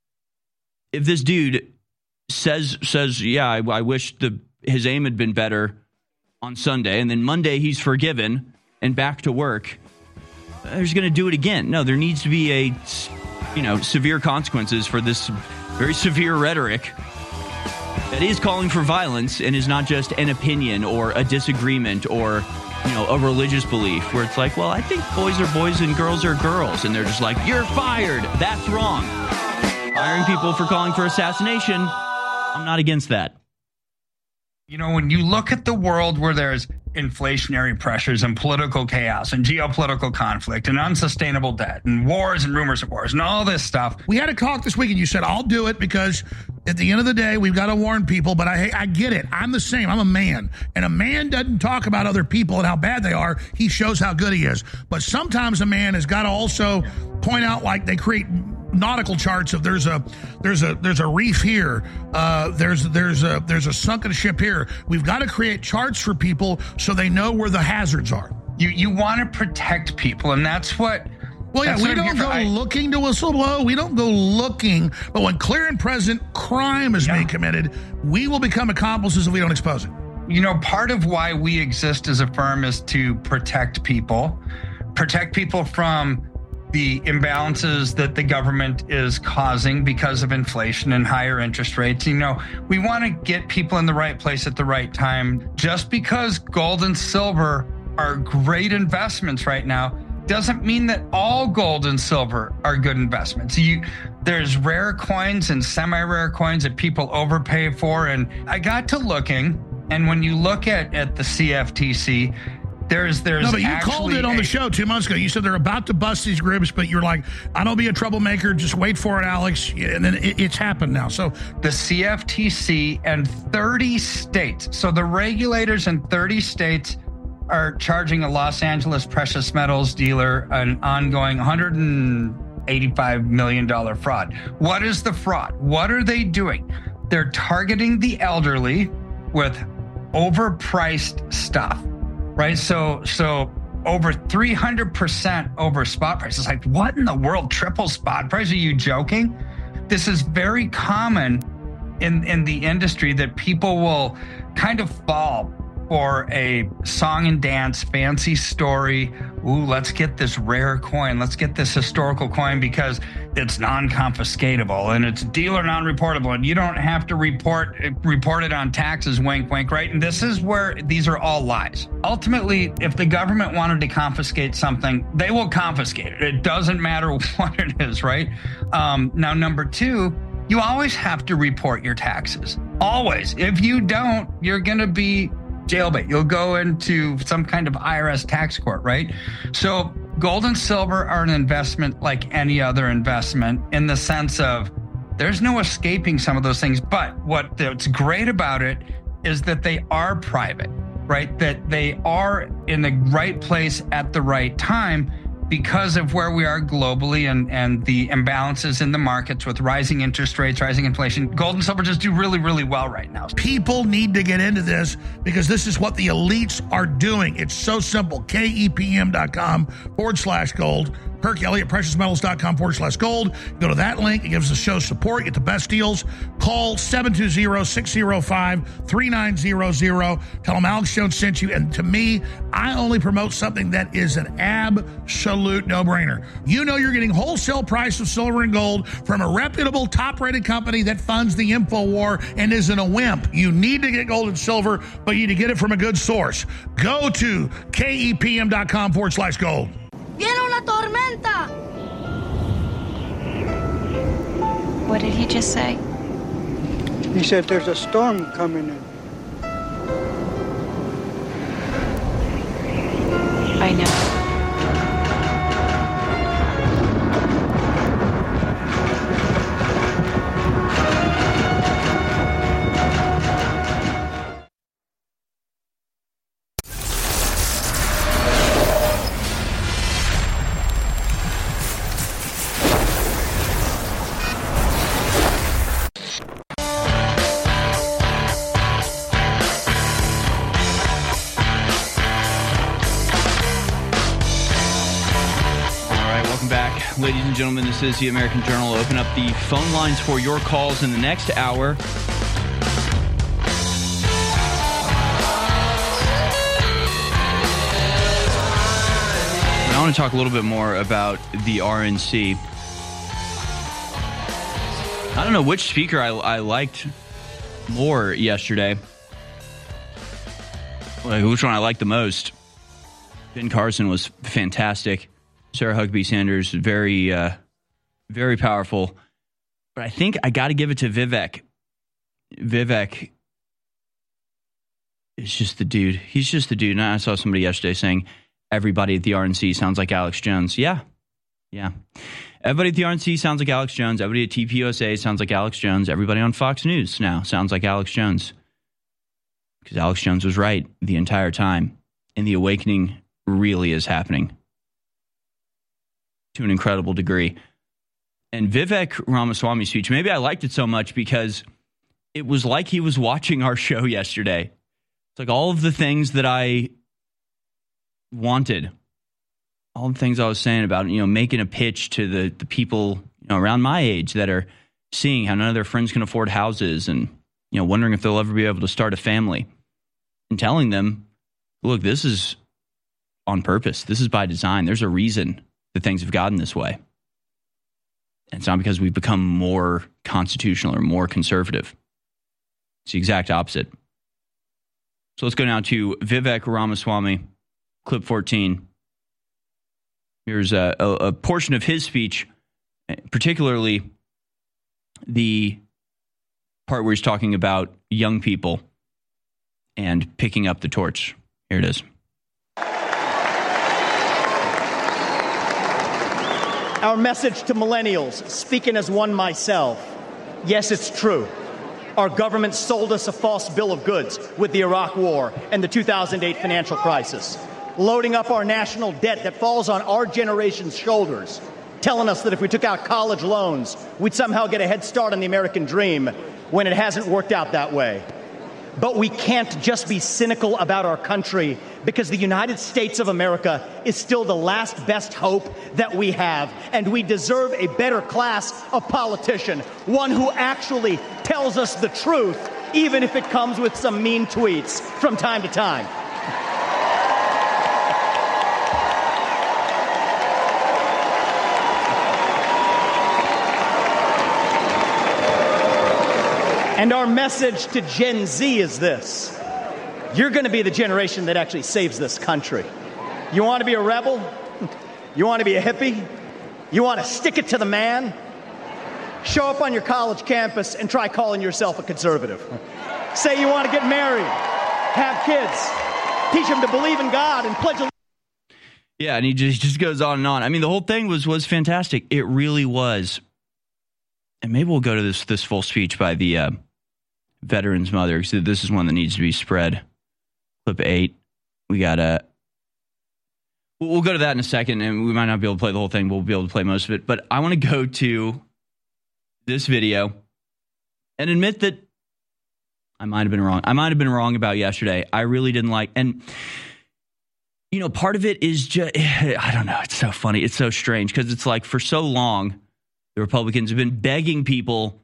if this dude says, says yeah, I, I wish the his aim had been better on Sunday, and then Monday he's forgiven and back to work, he's going to do it again. No, there needs to be a, you know, severe consequences for this very severe rhetoric that is calling for violence and is not just an opinion or a disagreement or, you know, a religious belief where it's like, well, I think boys are boys and girls are girls. And they're just like, you're fired. That's wrong. Firing people for calling for assassination, I'm not against that. You know, when you look at the world where there's inflationary pressures and political chaos and geopolitical conflict and unsustainable debt and wars and rumors of wars and all this stuff. We had a talk this week and you said, I'll do it because at the end of the day, we've got to warn people. But I, I get it. I'm the same. I'm a man. And a man doesn't talk about other people and how bad they are. He shows how good he is. But sometimes a man has got to also point out, like they create nautical charts of there's a there's a there's a reef here, uh, there's there's a there's a sunken ship here. We've got to create charts for people so they know where the hazards are. You you want to protect people, and that's what. Well, yeah, we don't go I, looking to whistleblow. We don't go looking, but when clear and present crime is yeah. being committed, we will become accomplices if we don't expose it. You know, part of why we exist as a firm is to protect people, protect people from the imbalances that the government is causing because of inflation and higher interest rates. You know, we want to get people in the right place at the right time. Just because gold and silver are great investments right now doesn't mean that all gold and silver are good investments. You, there's rare coins and semi-rare coins that people overpay for. And I got to looking, and when you look at, at the C F T C, There's, there's no, but you actually called it on a, the show two months ago. You said they're about to bust these groups, but you're like, I don't be a troublemaker. Just wait for it, Alex. And then it, it's happened now. So the C F T C and thirty states. So the regulators in thirty states are charging a Los Angeles precious metals dealer an ongoing one hundred eighty-five million dollars fraud. What is the fraud? What are they doing? They're targeting the elderly with overpriced stuff. Right, so so over three hundred percent over spot prices. Like, what in the world? Triple spot price? Are you joking? This is very common in in the industry that people will kind of fall for a song and dance fancy story. Ooh, let's get this rare coin. Let's get this historical coin because it's non-confiscatable and it's dealer non-reportable and you don't have to report report it on taxes, wink, wink, right? And this is where these are all lies. Ultimately, if the government wanted to confiscate something, they will confiscate it. It doesn't matter what it is, right? Um, now, number two, you always have to report your taxes. Always. If you don't, you're going to be jailbait. You'll go into some kind of I R S tax court, right? So gold and silver are an investment like any other investment in the sense of there's no escaping some of those things. But what's great about it is that they are private, right? That they are in the right place at the right time because of where we are globally and, and the imbalances in the markets with rising interest rates, rising inflation. Gold and silver just do really, really well right now. People need to get into this because this is what the elites are doing. It's so simple. K E P M dot com forward slash gold. Perk Elliott, precious metals dot com forward slash gold. Go to that link. It gives the show support. Get the best deals. Call seven two zero, six zero five, three nine zero zero. Tell them Alex Jones sent you. And to me, I only promote something that is an absolute no-brainer. You know you're getting wholesale price of silver and gold from a reputable, top-rated company that funds the InfoWar and isn't a wimp. You need to get gold and silver, but you need to get it from a good source. Go to K E P M dot com forward slash gold. Viene una tormenta. What did he just say? He said there's a storm coming in. I know. Ladies and gentlemen, this is the American Journal. Open up the phone lines for your calls in the next hour. I want to talk a little bit more about the R N C. I don't know which speaker I, I liked more yesterday. Like, which one I liked the most. Ben Carson was fantastic. Sarah Huckabee Sanders, very, uh, very powerful. But I think I got to give it to Vivek. Vivek is just the dude. He's just the dude. And I saw somebody yesterday saying, everybody at the R N C sounds like Alex Jones. Yeah. Yeah. Everybody at the R N C sounds like Alex Jones. Everybody at T P U S A sounds like Alex Jones. Everybody on Fox News now sounds like Alex Jones. Because Alex Jones was right the entire time. And the awakening really is happening. To an incredible degree. And Vivek Ramaswamy's speech, maybe I liked it so much because it was like he was watching our show yesterday. It's like all of the things that I wanted, all the things I was saying about, you know, making a pitch to the, the people, you know, around my age that are seeing how none of their friends can afford houses and, you know, wondering if they'll ever be able to start a family, and telling them, look, this is on purpose. This is by design. There's a reason that things have gotten this way. And it's not because we've become more constitutional or more conservative. It's the exact opposite. So let's go now to Vivek Ramaswamy, clip fourteen. Here's a, a, a portion of his speech, particularly the part where he's talking about young people and picking up the torch. Here it is. Our message to millennials, speaking as one myself, yes, it's true. Our government sold us a false bill of goods with the Iraq War and the two thousand eight financial crisis, loading up our national debt that falls on our generation's shoulders, telling us that if we took out college loans, we'd somehow get a head start on the American dream when it hasn't worked out that way. But we can't just be cynical about our country, because the United States of America is still the last best hope that we have, and we deserve a better class of politician, one who actually tells us the truth, even if it comes with some mean tweets from time to time. And our message to Gen Z is this: you're going to be the generation that actually saves this country. You want to be a rebel? You want to be a hippie? You want to stick it to the man? Show up on your college campus and try calling yourself a conservative. Say you want to get married, have kids, teach them to believe in God and pledge allegiance. Yeah, and he just, just goes on and on. I mean, the whole thing was was fantastic. It really was. And maybe we'll go to this this full speech by the uh, veteran's mother, because this is one that needs to be spread. Clip eight. We got a. We'll go to that in a second, and we might not be able to play the whole thing. We'll be able to play most of it. But I want to go to this video and admit that I might have been wrong. I might have been wrong about yesterday. I really didn't like, and you know, part of it is just, I don't know. It's so funny. It's so strange, because it's like for so long, the Republicans have been begging people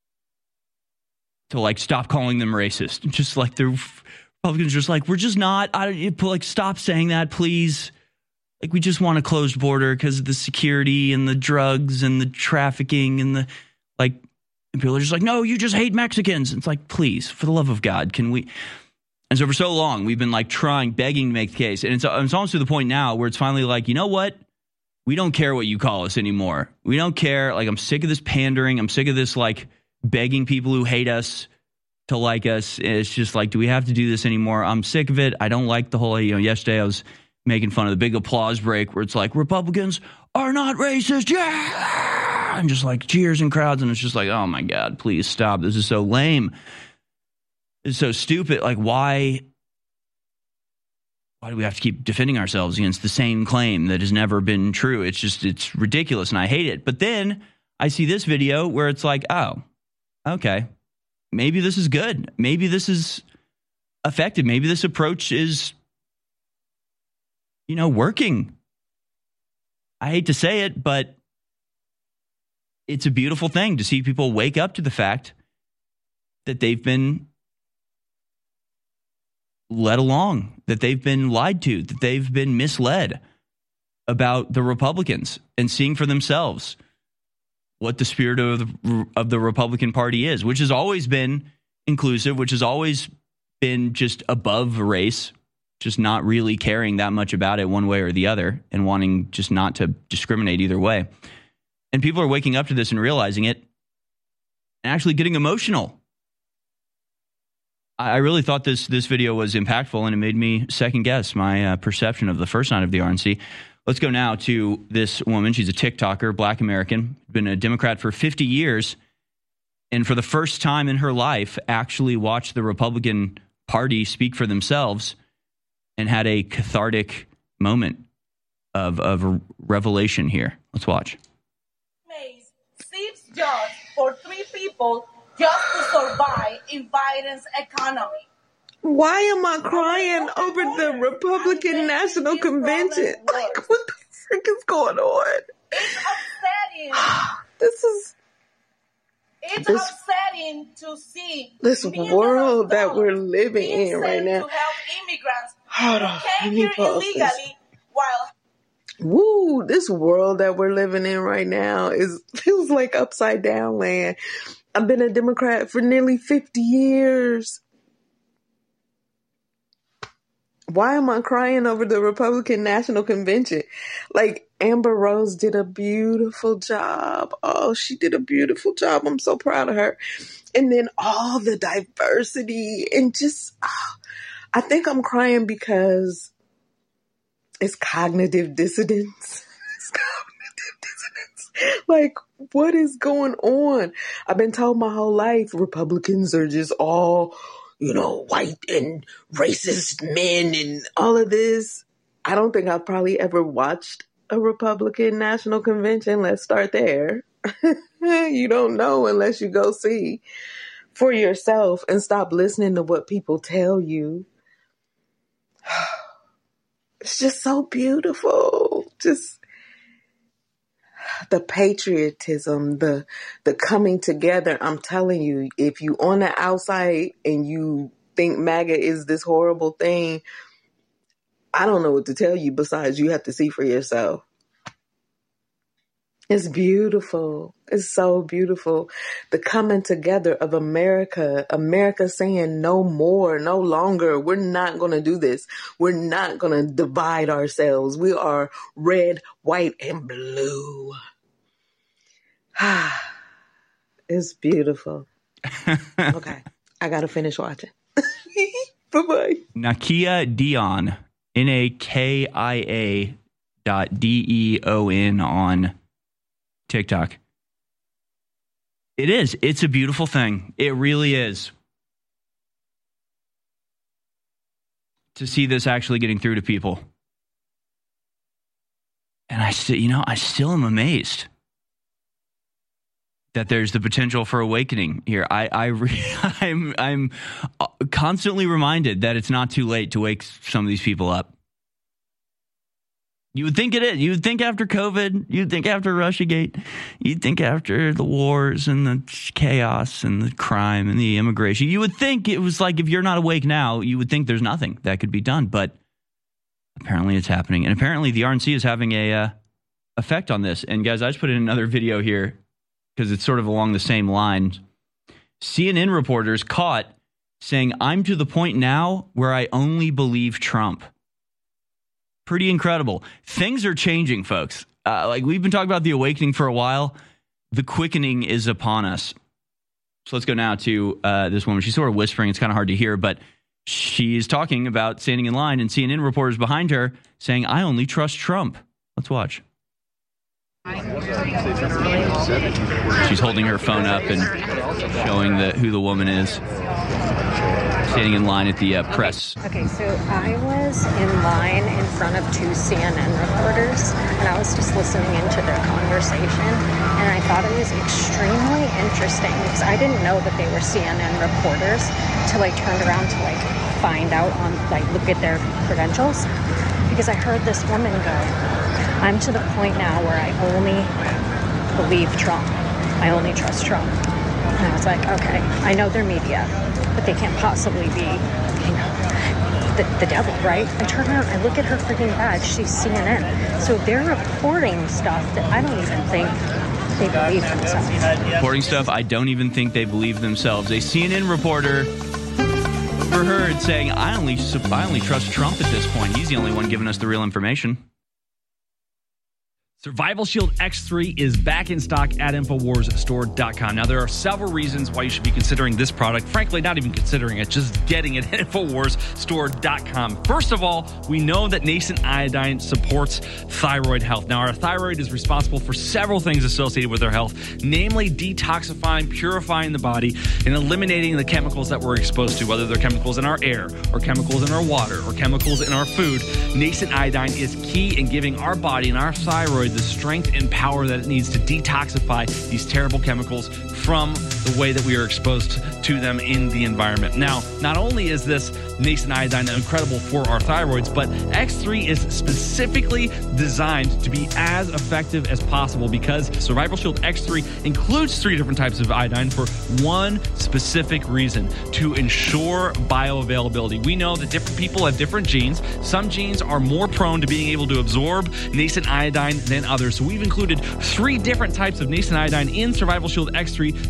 to like stop calling them racist. Just like the Republicans are just like, we're just not, I, like, stop saying that, please. Like, we just want a closed border because of the security and the drugs and the trafficking and the, like, and people are just like, no, you just hate Mexicans. It's like, please, for the love of God, can we? And so for so long, we've been like trying, begging to make the case. And it's, it's almost to the point now where it's finally like, you know what? We don't care what you call us anymore. We don't care. Like, I'm sick of this pandering. I'm sick of this, like, begging people who hate us to like us. It's just like, do we have to do this anymore? I'm sick of it. I don't like the whole, you know, yesterday I was making fun of the big applause break where it's like, Republicans are not racist. Yeah. And just like cheers and crowds. And it's just like, oh my God, please stop. This is so lame. It's so stupid. Like, why, why do we have to keep defending ourselves against the same claim that has never been true? It's just, it's ridiculous. And I hate it. But then I see this video where it's like, oh, okay, maybe this is good. Maybe this is effective. Maybe this approach is, you know, working. I hate to say it, but it's a beautiful thing to see people wake up to the fact that they've been led along, that they've been lied to, that they've been misled about the Republicans, and seeing for themselves what the spirit of the, of the Republican Party is, which has always been inclusive, which has always been just above race, just not really caring that much about it one way or the other, and wanting just not to discriminate either way. And people are waking up to this and realizing it and actually getting emotional. I really thought this this video was impactful, and it made me second guess my uh, perception of the first night of the R N C. Let's go now to this woman. She's a TikToker, Black American, been a Democrat for fifty years, and for the first time in her life, actually watched the Republican Party speak for themselves and had a cathartic moment of, of revelation here. Let's watch. Six jobs for three people just to survive in Biden's economy. Why am I crying over the Republican National Convention? Like, what the frick is going on? It's upsetting. This is... It's this, upsetting to see this world that we're living in right now. To help immigrants Hold on, who came let me here pause illegally this. while... Woo, this world that we're living in right now is feels like upside down land. I've been a Democrat for nearly fifty years. Why am I crying over the Republican National Convention? Like, Amber Rose did a beautiful job. Oh, she did a beautiful job. I'm so proud of her. And then all the diversity and just, oh, I think I'm crying because it's cognitive dissonance. It's cognitive dissonance. Like, what is going on? I've been told my whole life Republicans are just all, you know, white and racist men and all of this. I don't think I've probably ever watched a Republican National Convention. Let's start there. You don't know unless you go see for yourself and stop listening to what people tell you. It's just so beautiful. Just the patriotism, the the coming together. I'm telling you, if you on the outside and you think MAGA is this horrible thing, I don't know what to tell you besides you have to see for yourself. It's beautiful. It's so beautiful. The coming together of America, America saying no more, no longer. We're not going to do this. We're not going to divide ourselves. We are red, white, and blue. It's beautiful. Okay. I got to finish watching. Bye-bye. Nakia Dion, N A K I A dot D E O N on TikTok. It is. It's a beautiful thing. It really is. To see this actually getting through to people. And I still, you know, I still am amazed that there's the potential for awakening here. I, I, re- I'm, I'm constantly reminded that it's not too late to wake some of these people up. You would think it is. You would think after COVID, you'd think after Russiagate, you'd think after the wars and the chaos and the crime and the immigration. You would think it was like if you're not awake now, you would think there's nothing that could be done. But apparently it's happening. And apparently the R N C is having a uh, effect on this. And guys, I just put in another video here because it's sort of along the same lines. C N N reporters caught saying, "I'm to the point now where I only believe Trump." Pretty incredible. Things are changing, folks. Uh, like we've been talking about the awakening for a while. The quickening is upon us. So let's go now to uh, this woman. She's sort of whispering. It's kind of hard to hear, but she's talking about standing in line and C N N reporters behind her saying, "I only trust Trump." Let's watch. She's holding her phone up and showing the, who the woman is. Standing in line at the uh, press. Okay, so I was in line in front of two C N N reporters, and I was just listening into their conversation, and I thought it was extremely interesting because I didn't know that they were C N N reporters till I turned around to like find out on like look at their credentials, because I heard this woman go, "I'm to the point now where I only believe Trump. I only trust Trump." And I was like, okay, I know they're media, but they can't possibly be, you know, the, the devil, right? I turn around, I look at her freaking badge, she's C N N. So they're reporting stuff that I don't even think they believe themselves. Reporting stuff I don't even think they believe themselves. A C N N reporter overheard saying, I only, I only trust Trump at this point. He's the only one giving us the real information. Survival Shield X three is back in stock at Infowars Store dot com. Now, there are several reasons why you should be considering this product. Frankly, not even considering it, just getting it at Infowars Store dot com. First of all, we know that nascent iodine supports thyroid health. Now, our thyroid is responsible for several things associated with our health, namely detoxifying, purifying the body, and eliminating the chemicals that we're exposed to, whether they're chemicals in our air, or chemicals in our water, or chemicals in our food. Nascent iodine is key in giving our body and our thyroid the strength and power that it needs to detoxify these terrible chemicals from the way that we are exposed to them in the environment. Now, not only is this nascent iodine incredible for our thyroids, but X three is specifically designed to be as effective as possible because Survival Shield X three includes three different types of iodine for one specific reason: to ensure bioavailability. We know that different people have different genes. Some genes are more prone to being able to absorb nascent iodine than others. So we've included three different types of nascent iodine in Survival Shield X three to ensure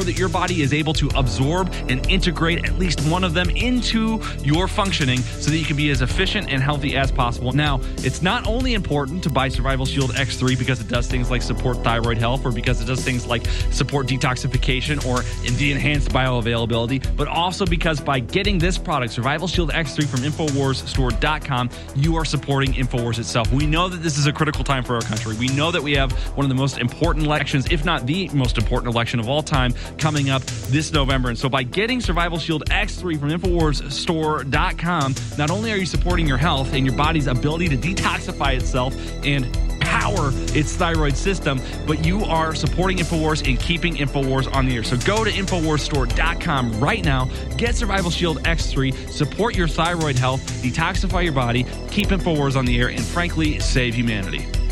ensure that your body is able to absorb and integrate at least one of them into your functioning so that you can be as efficient and healthy as possible. Now, it's not only important to buy Survival Shield X three because it does things like support thyroid health or because it does things like support detoxification or the enhanced bioavailability, but also because by getting this product, Survival Shield X three from Infowars Store dot com, you are supporting Infowars itself. We know that this is a critical time for our country. We know that we have one of the most important elections, if not the most important election of all time, coming up this November. And so by getting Survival Shield X three from Infowars Store dot com, not only are you supporting your health and your body's ability to detoxify itself and power its thyroid system, but you are supporting Infowars and keeping Infowars on the air. So go to Infowars Store dot com right now, get Survival Shield X three, support your thyroid health, detoxify your body, keep Infowars on the air, and frankly, save humanity.